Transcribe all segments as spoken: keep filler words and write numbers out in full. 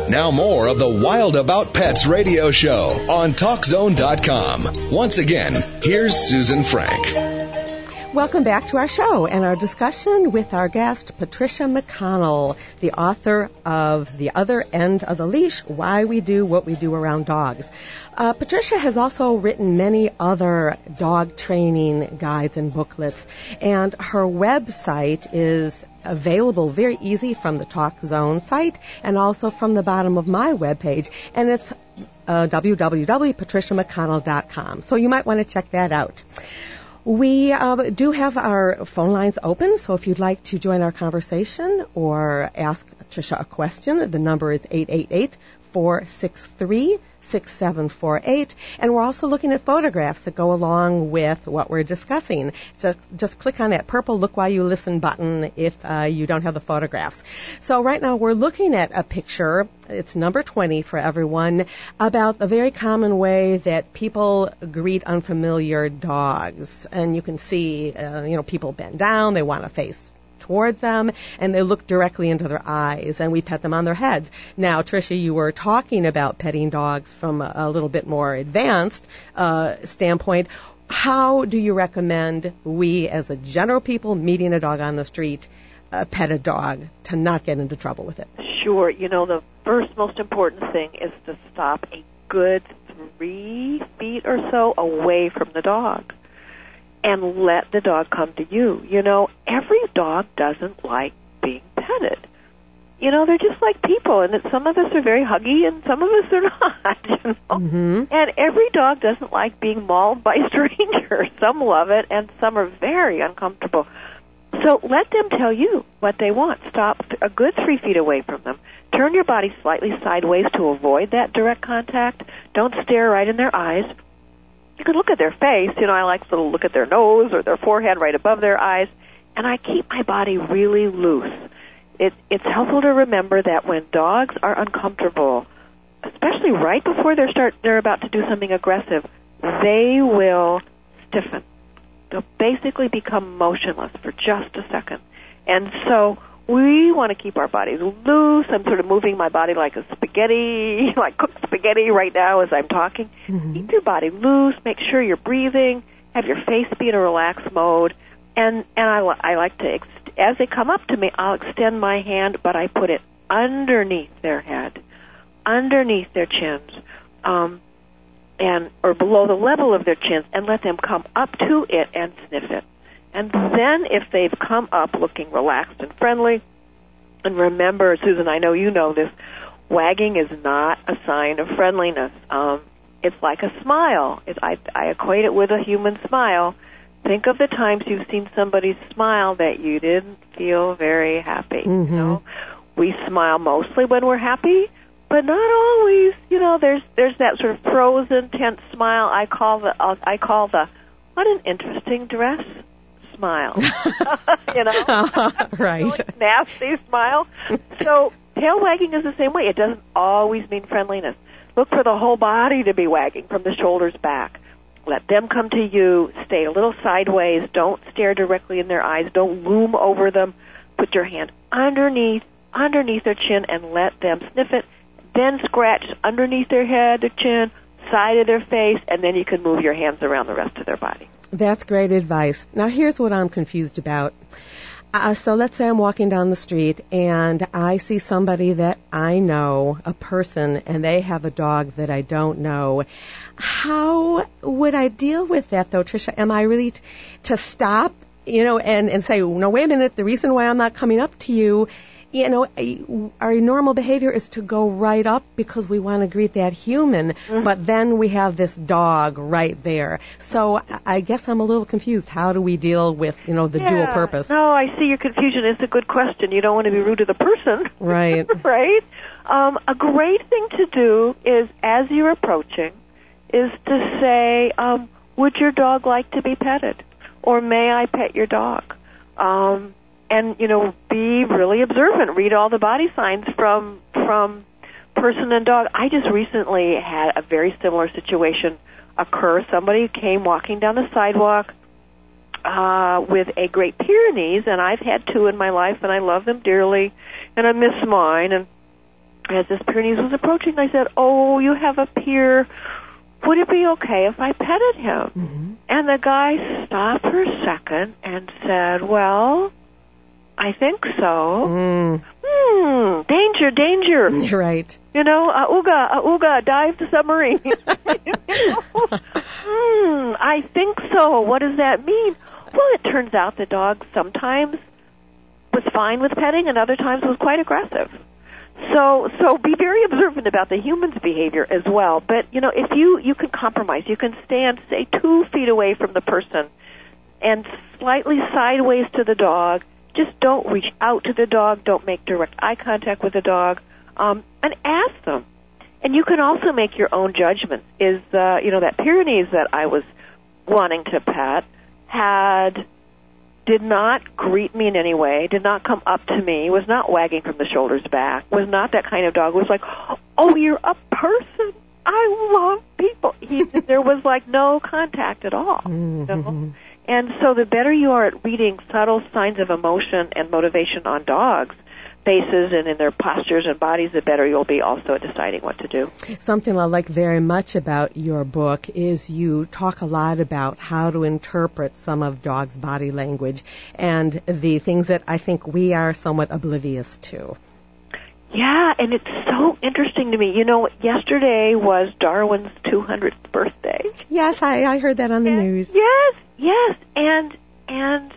Now more of the Wild About Pets radio show on Talk Zone dot com. Once again, here's Susan Frank. Welcome back to our show and our discussion with our guest, Patricia McConnell, the author of The Other End of the Leash, Why We Do What We Do Around Dogs. Uh, Patricia has also written many other dog training guides and booklets, and her website is available very easy from the Talk Zone site and also from the bottom of my webpage, and it's uh, w w w dot patricia mcconnell dot com. So you might want to check that out. We uh, do have our phone lines open, so if you'd like to join our conversation or ask Patricia a question, the number is eight eight eight, four six three, six seven four eight, and we're also looking at photographs that go along with what we're discussing. Just, just click on that purple Look While You Listen button if uh, you don't have the photographs. So right now we're looking at a picture, it's number twenty for everyone, about the very common way that people greet unfamiliar dogs. And you can see, uh, you know, people bend down, they want to face towards them, and they look directly into their eyes, and we pet them on their heads. Now, Tricia, you were talking about petting dogs from a, a little bit more advanced uh, standpoint. How do you recommend we, as a general people meeting a dog on the street, uh, pet a dog to not get into trouble with it? Sure. You know, the first most important thing is to stop a good three feet or so away from the dog and let the dog come to you. You know, every dog doesn't like being petted. You know, they're just like people, and that some of us are very huggy and some of us are not, you know. Mm-hmm. And every dog doesn't like being mauled by strangers. Some love it, and some are very uncomfortable. So let them tell you what they want. Stop a good three feet away from them. Turn your body slightly sideways to avoid that direct contact. Don't stare right in their eyes. You can look at their face. You know, I like to look at their nose or their forehead right above their eyes. And I keep my body really loose. It, it's helpful to remember that when dogs are uncomfortable, especially right before they start, they're about to do something aggressive, they will stiffen. They'll basically become motionless for just a second. And so we want to keep our bodies loose. I'm sort of moving my body like a spaghetti, like cooked spaghetti right now as I'm talking. Mm-hmm. Keep your body loose. Make sure you're breathing. Have your face be in a relaxed mode. And and I, I like to, ex- as they come up to me, I'll extend my hand, but I put it underneath their head, underneath their chins, um, and or below the level of their chins, and let them come up to it and sniff it. And then if they've come up looking relaxed and friendly, and remember, Susan, I know you know this, wagging is not a sign of friendliness. Um, it's like a smile. It, I, I equate it with a human smile. Think of the times you've seen somebody smile that you didn't feel very happy. Mm-hmm. You know, we smile mostly when we're happy, but not always. You know, there's there's that sort of frozen, tense smile. I call the I call the what an interesting dress smile. You know, right? Really nasty smile. So tail wagging is the same way. It doesn't always mean friendliness. Look for the whole body to be wagging from the shoulders back. Let them come to you. Stay a little sideways. Don't stare directly in their eyes. Don't loom over them. Put your hand underneath, underneath their chin, and let them sniff it. Then scratch underneath their head, their chin, side of their face, and then you can move your hands around the rest of their body. That's great advice. Now, here's what I'm confused about. Uh, so let's say I'm walking down the street and I see somebody that I know, a person, and they have a dog that I don't know. How would I deal with that, though, Tricia? Am I really t- to stop, you know, and, and say, no, wait a minute, the reason why I'm not coming up to you, you know, our normal behavior is to go right up because we want to greet that human, mm-hmm. but then we have this dog right there. So I guess I'm a little confused. How do we deal with, you know, the yeah. dual purpose? No, I see your confusion. It's a good question. You don't want to be rude to the person. Right. Right? Um, a great thing to do is, as you're approaching, is to say, um, would your dog like to be petted? Or may I pet your dog? Um, and, you know, be really observant. Read all the body signs from from person and dog. I just recently had a very similar situation occur. Somebody came walking down the sidewalk uh, with a Great Pyrenees, and I've had two in my life, and I love them dearly, and I miss mine. And as this Pyrenees was approaching, I said, "Oh, you have a Pyr. Would it be okay if I petted him?" Mm-hmm. And the guy stopped for a second and said, "Well, I think so." Mm. Hmm, danger, danger. You're right. You know, auga, auga, dive the submarine. You know? Hmm, I think so. What does that mean? Well, it turns out the dog sometimes was fine with petting and other times was quite aggressive. So, so be very observant about the human's behavior as well. But, you know, if you, you can compromise, you can stand, say, two feet away from the person and slightly sideways to the dog. Just don't reach out to the dog. Don't make direct eye contact with the dog. Um, and ask them. And you can also make your own judgment. Is, uh, you know, that Pyrenees that I was wanting to pet had, did not greet me in any way, did not come up to me, was not wagging from the shoulders back, was not that kind of dog. Was like, "Oh, you're a person. I love people." He, there was like no contact at all. Mm-hmm. You know? And so the better you are at reading subtle signs of emotion and motivation on dogs' faces and in their postures and bodies, the better you'll be also at deciding what to do. Something I like very much about your book is you talk a lot about how to interpret some of dogs' body language and the things that I think we are somewhat oblivious to. Yeah, and it's so interesting to me. You know, yesterday was Darwin's two hundredth birthday. Yes, I, I heard that on the and, news. Yes, yes, and and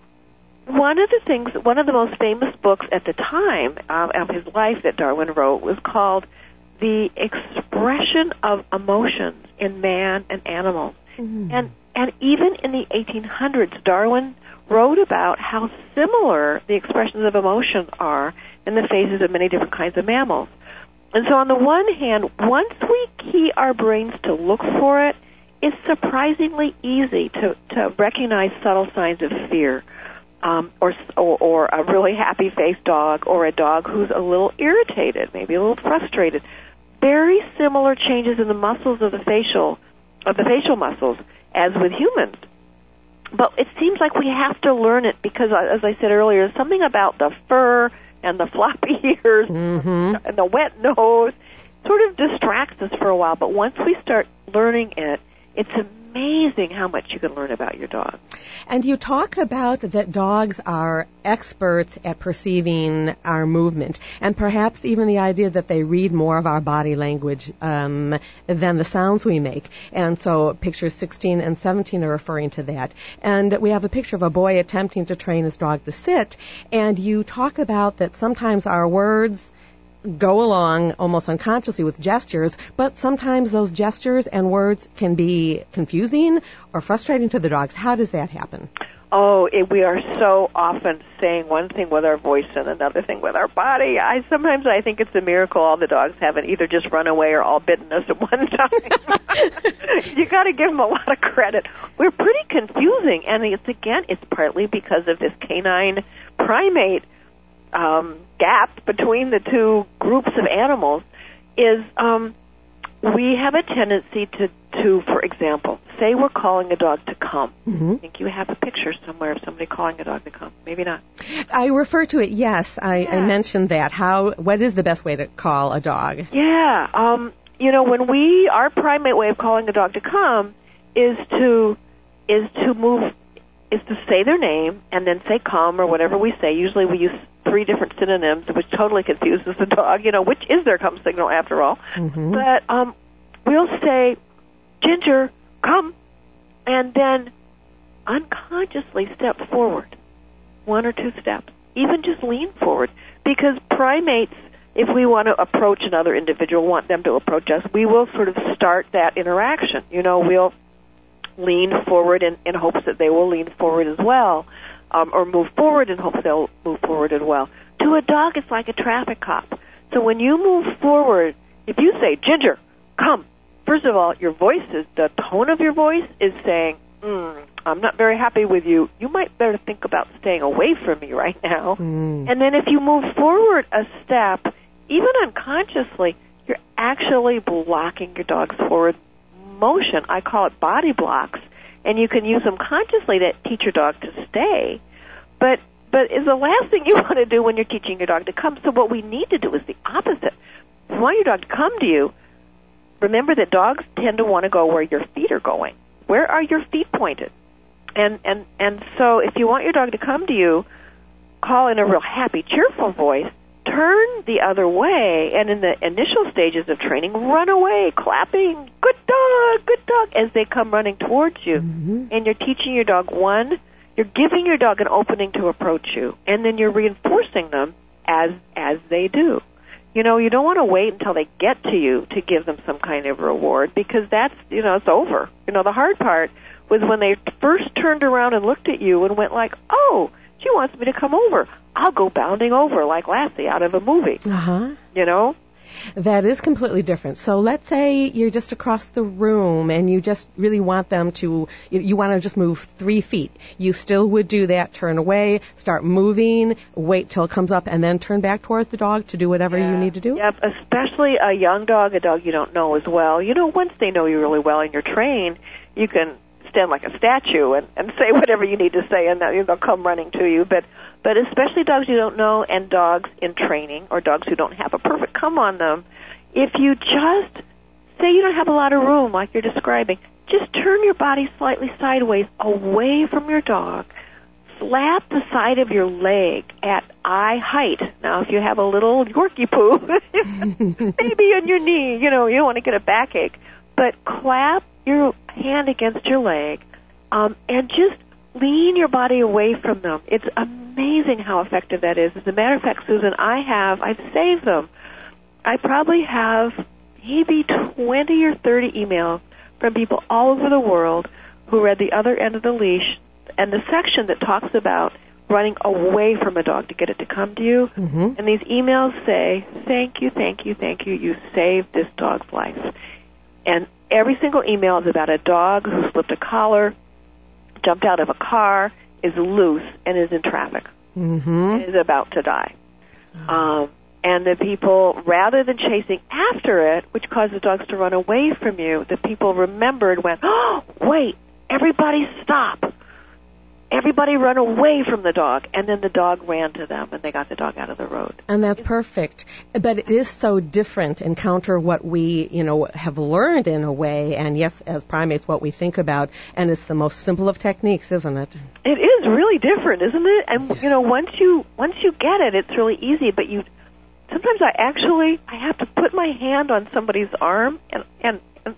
one of the things, one of the most famous books at the time um, of his life that Darwin wrote was called The Expression of Emotions in Man and Animals. Mm-hmm. And and even in the eighteen hundreds, Darwin wrote about how similar the expressions of emotion are in the faces of many different kinds of mammals. And so on the one hand, once we key our brains to look for it, it's surprisingly easy to, to recognize subtle signs of fear, um, or, or or a really happy-faced dog, or a dog who's a little irritated, maybe a little frustrated. Very similar changes in the muscles of the facial, of the facial muscles as with humans. But it seems like we have to learn it because, as I said earlier, there's something about the fur and the floppy ears Mm-hmm. and the wet nose sort of distracts us for a while. But once we start learning it, it's amazing how much you can learn about your dog. And you talk about that dogs are experts at perceiving our movement, and perhaps even the idea that they read more of our body language um, than the sounds we make. And so pictures sixteen and seventeen are referring to that. And we have a picture of a boy attempting to train his dog to sit, and you talk about that sometimes our words go along almost unconsciously with gestures, but sometimes those gestures and words can be confusing or frustrating to the dogs. How does that happen? Oh, it, we are so often saying one thing with our voice and another thing with our body. I sometimes I think it's a miracle all the dogs haven't either just run away or all bitten us at one time. You got to give them a lot of credit. We're pretty confusing, and it's again, it's partly because of this canine primate um, gap between the two groups of animals. Is um, we have a tendency to, to, for example, say we're calling a dog to come. Mm-hmm. I think you have a picture somewhere of somebody calling a dog to come. Maybe not. I refer to it, yes. I, Yeah. I mentioned that. How? What is the best way to call a dog? Yeah. Um, you know, when we, our primate way of calling a dog to come is to, is to move, is to say their name and then say come or whatever we say. Usually we use three different synonyms, which totally confuses the dog, you know, which is their come signal after all. Mm-hmm. But um, we'll say, Ginger, come, and then unconsciously step forward, one or two steps, even just lean forward, because primates, if we want to approach another individual, want them to approach us, we will sort of start that interaction. You know, we'll lean forward in, in hopes that they will lean forward as well, um, or move forward in hopes they'll move forward as well. To a dog, it's like a traffic cop. So when you move forward, if you say, Ginger, come, first of all, your voice is, the tone of your voice is saying, mm, I'm not very happy with you. You might better think about staying away from me right now. Mm. And then if you move forward a step, even unconsciously, you're actually blocking your dog's forward motion. I call it body blocks. And you can use them consciously to teach your dog to stay. But but is the last thing you want to do when you're teaching your dog to come. So what we need to do is the opposite. you want your dog to come to you, remember that dogs tend to want to go where your feet are going. Where are your feet pointed? And and and so if you want your dog to come to you, call in a real happy, cheerful voice, turn the other way, and in the initial stages of training, run away, clapping, good dog, good dog, as they come running towards you. Mm-hmm. And you're teaching your dog, one, you're giving your dog an opening to approach you, and then you're reinforcing them as as they do. You know, you don't want to wait until they get to you to give them some kind of reward, because that's, you know, it's over. You know, the hard part was when they first turned around and looked at you and went like, oh, she wants me to come over. I'll go bounding over like Lassie out of a movie. Uh-huh. You know? That is completely different. So let's say you're just across the room and you just really want them to, you, you want to just move three feet. You still would do that, turn away, start moving, wait till it comes up, and then turn back towards the dog to do whatever yeah. you need to do? Yep, especially a young dog, a dog you don't know as well. You know, once they know you really well and you're trained, you can stand like a statue and, and say whatever you need to say, and they'll come running to you. But But especially dogs you don't know and dogs in training or dogs who don't have a perfect come on them, if you just say you don't have a lot of room like you're describing, just turn your body slightly sideways away from your dog. Slap the side of your leg at eye height. Now, if you have a little Yorkie poo, maybe on your knee, you know, you don't want to get a backache. But clap your hand against your leg um, and just lean your body away from them. It's amazing how effective that is. As a matter of fact, Susan, I have, I've saved them. I probably have maybe twenty or thirty emails from people all over the world who read The Other End of the Leash and the section that talks about running away from a dog to get it to come to you. Mm-hmm. And these emails say, thank you, thank you, thank you, you saved this dog's life. And every single email is about a dog who slipped a collar, jumped out of a car, is loose, and is in traffic, mm-hmm. and is about to die. Oh. Um, and the people, rather than chasing after it, which causes dogs to run away from you, the people remembered, went, oh, wait, everybody stop. Everybody run away from the dog. And then the dog ran to them, and they got the dog out of the road. And that's perfect. But it is so different and counter what we, you know, have learned in a way, and yes, as primates, what we think about. And it's the most simple of techniques, isn't it? It is really different, isn't it? And, yes. you know, once you once you get it, it's really easy. But you sometimes I actually, I have to put my hand on somebody's arm and, and, and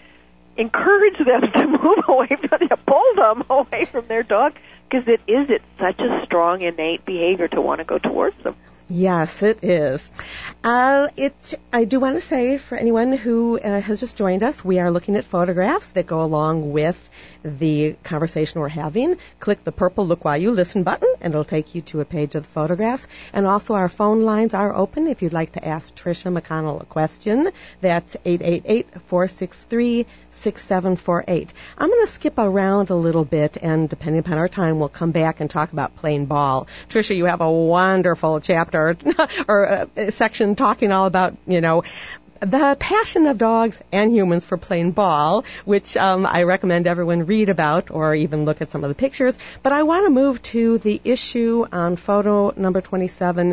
encourage them to move away from them, pull them away from their dog, because it is, it's such a strong innate behavior to want to go towards them. Yes, it is. Uh, it, I do want to say, for anyone who uh, has just joined us, we are looking at photographs that go along with the conversation we're having. Click the purple Look While You Listen button, and it'll take you to a page of the photographs. And also our phone lines are open if you'd like to ask Tricia McConnell a question. That's eight eight eight, four six three, six seven four eight. I'm going to skip around a little bit, and depending upon our time, we'll come back and talk about playing ball. Tricia, you have a wonderful chapter or a section talking all about, you know, the passion of dogs and humans for playing ball, which um, I recommend everyone read about or even look at some of the pictures. But I want to move to the issue on photo number twenty-seven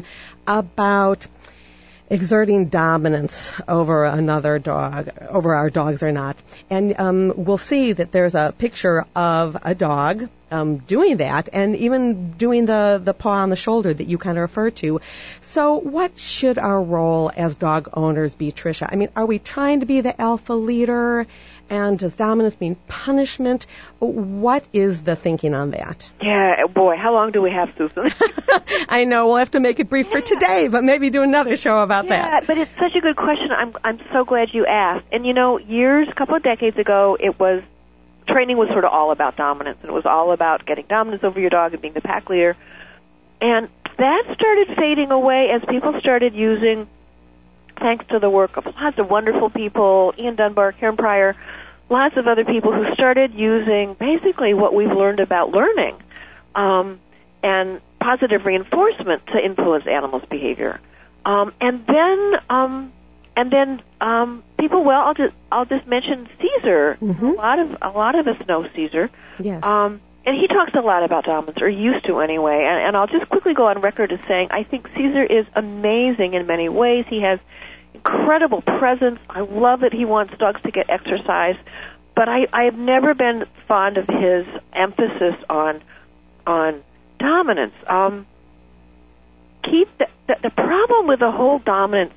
about exerting dominance over another dog, over our dogs or not. And um, we'll see that there's a picture of a dog um, doing that, and even doing the, the paw on the shoulder that you kind of refer to. So what should our role as dog owners be, Tricia? I mean, are we trying to be the alpha leader? And does dominance mean punishment? What is the thinking on that? Yeah, boy, how long do we have, Susan? I know, we'll have to make it brief yeah. for today, but maybe do another show about yeah, that. Yeah, but it's such a good question. I'm I'm so glad you asked. And, you know, years, a couple of decades ago, it was, training was sort of all about dominance, and it was all about getting dominance over your dog and being the pack leader. And that started fading away as people started using, thanks to the work of lots of wonderful people, Ian Dunbar, Karen Pryor, lots of other people who started using basically what we've learned about learning um, and positive reinforcement to influence animals' behavior. Um, and then, um, and then um, people. Well, I'll just I'll just mention Caesar. Mm-hmm. A lot of a lot of us know Caesar. Yes. Um, and he talks a lot about dominance, or used to anyway. And, and I'll just quickly go on record as saying I think Caesar is amazing in many ways. He has incredible presence. I love that he wants dogs to get exercise, but I, I have never been fond of his emphasis on on dominance. Um, keep the, the, the problem with the whole dominance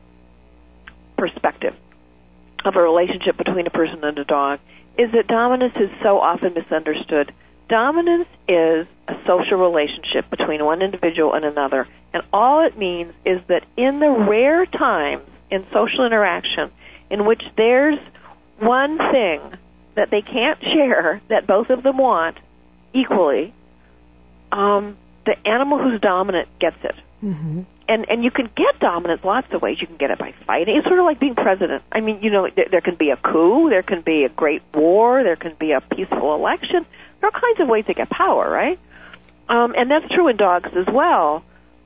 perspective of a relationship between a person and a dog is that dominance is so often misunderstood. Dominance is a social relationship between one individual and another, and all it means is that in the rare times in social interaction in which there's one thing that they can't share that both of them want equally, um, the animal who's dominant gets it. Mm-hmm. And and you can get dominance lots of ways. You can get it by fighting. It's sort of like being president. I mean, you know, there, there can be a coup, there can be a great war, there can be a peaceful election. There are all kinds of ways to get power, right? Um, and that's true in dogs as well.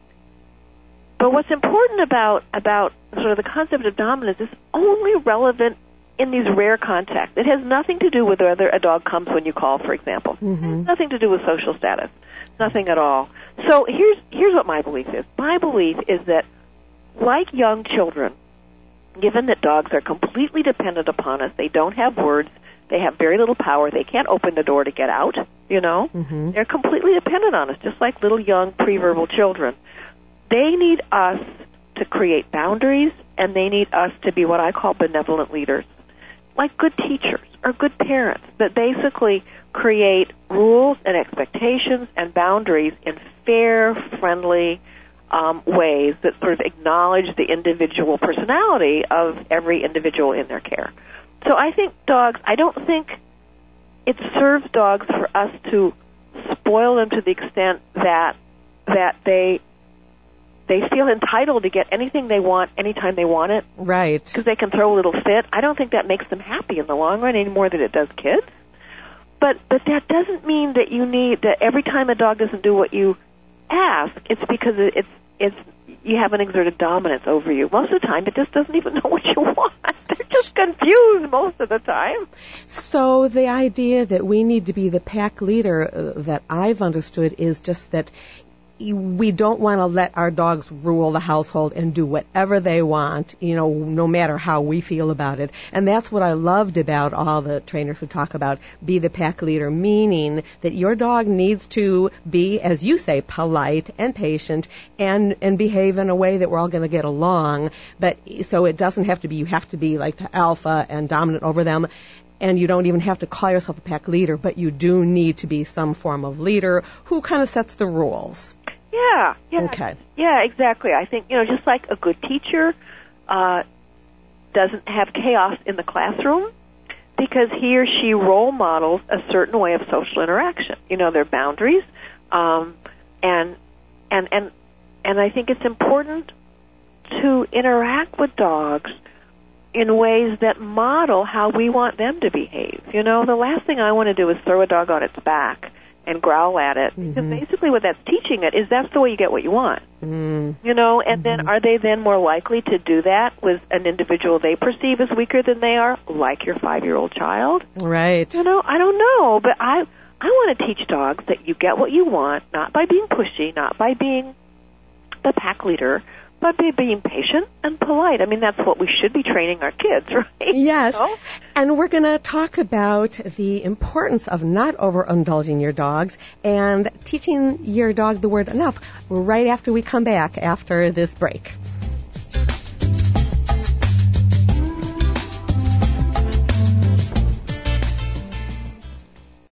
But what's important about about sort of the concept of dominance is only relevant in these rare contexts. It has nothing to do with whether a dog comes when you call, for example. Mm-hmm. It has nothing to do with social status. Nothing at all. So here's here's what my belief is. My belief is that, like young children, given that dogs are completely dependent upon us, they don't have words, they have very little power, they can't open the door to get out, you know? Mm-hmm. They're completely dependent on us, just like little young pre-verbal children. They need us to create boundaries, and they need us to be what I call benevolent leaders, like good teachers or good parents, that basically create rules and expectations and boundaries in fair, friendly um, ways that sort of acknowledge the individual personality of every individual in their care. So I think dogs, I don't think it serves dogs for us to spoil them to the extent that that they they feel entitled to get anything they want anytime they want it. Right. Because they can throw a little fit. I don't think that makes them happy in the long run any more than it does kids. But but that doesn't mean that you need that every time a dog doesn't do what you ask, it's because it's it's you haven't exerted dominance over you. Most of the time, it just doesn't even know what you want. They're just confused most of the time. So the idea that we need to be the pack leader uh, that I've understood is just that we don't want to let our dogs rule the household and do whatever they want, you know, no matter how we feel about it. And that's what I loved about all the trainers who talk about be the pack leader, meaning that your dog needs to be, as you say, polite and patient and, and behave in a way that we're all going to get along. But so it doesn't have to be, you have to be like the alpha and dominant over them. And you don't even have to call yourself a pack leader, but you do need to be some form of leader who kind of sets the rules. Yeah, yeah. Okay. Yeah, exactly. I think, you know, just like a good teacher uh, doesn't have chaos in the classroom because he or she role models a certain way of social interaction. You know, their boundaries. Um, and, and, and, and I think it's important to interact with dogs in ways that model how we want them to behave. You know, the last thing I want to do is throw a dog on its back and growl at it, because mm-hmm. basically what that's teaching it is that's the way you get what you want. Mm. You know, and mm-hmm. then are they then more likely to do that with an individual they perceive as weaker than they are, like your five-year-old child? Right. You know, I don't know, but I I want to teach dogs that you get what you want, not by being pushy, not by being the pack leader, but by being patient and polite. I mean, that's what we should be training our kids, right? Yes. You know? And we're going to talk about the importance of not overindulging your dogs and teaching your dog the word enough right after we come back after this break.